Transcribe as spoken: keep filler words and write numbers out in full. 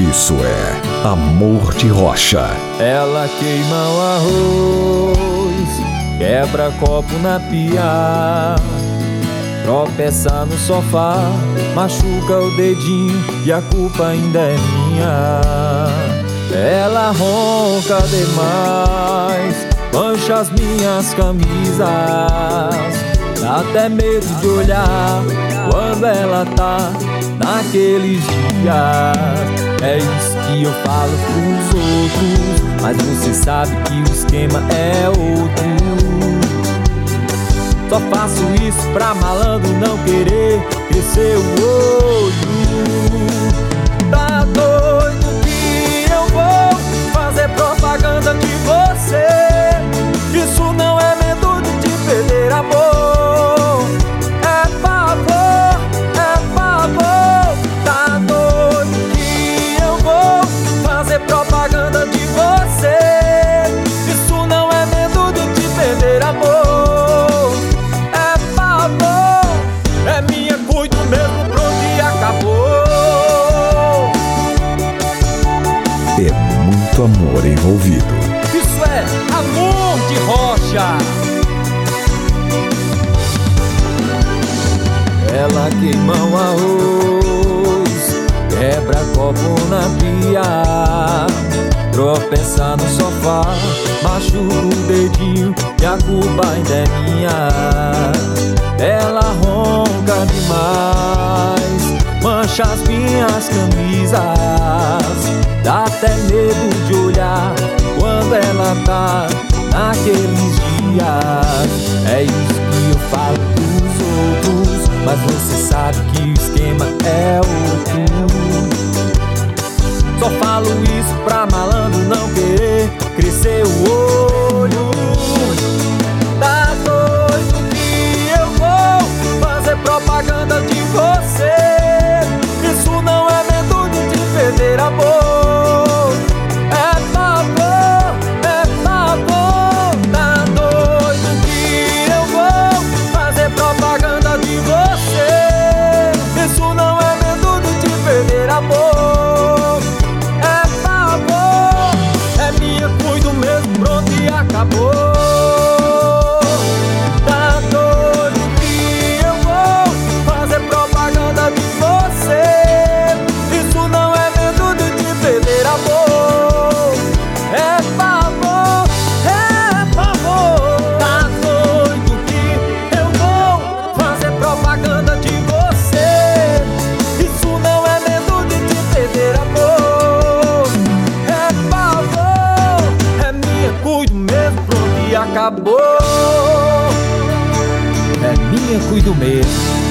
Isso é Amor de Rocha. Ela queima o arroz, quebra copo na pia, tropeça no sofá, machuca o dedinho e a culpa ainda é minha. Ela ronca demais, mancha as minhas camisas, dá até medo de olhar quando ela tá naqueles dias. É isso que eu falo pros outros, mas você sabe que o esquema é outro. Só faço isso pra malandro não querer crescer o olho. Tá doido que eu vou fazer propaganda de você? Isso não é medo de te perder, amor. É favor, é favor. Tá doido que eu vou fazer propaganda de você? Isso não é medo de te perder, amor. Amor envolvido. Isso é Amor de Rocha. Ela queima o arroz, quebra copo na pia, tropeça no sofá, machuca o dedinho e a culpa ainda é minha. Ela ronca demais, mancha as minhas camisas, dá até medo de olhar quando ela tá naqueles dias. É isso que eu falo pros outros, mas você sabe que o esquema é outro. Só falo isso pra malandro não querer crescer o olho. Tá doido que eu vou fazer propaganda de você? Isso não é medo de te perder, amor. Acabou. Tá doido que eu vou fazer propaganda de você? Isso não é medo de te perder, amor. É favor, é favor. Tá doido que eu vou fazer propaganda de você? Isso não é medo de te perder, amor. É favor, é minha, cuido mesmo, pronto e acabou. É minha, cuido mesmo.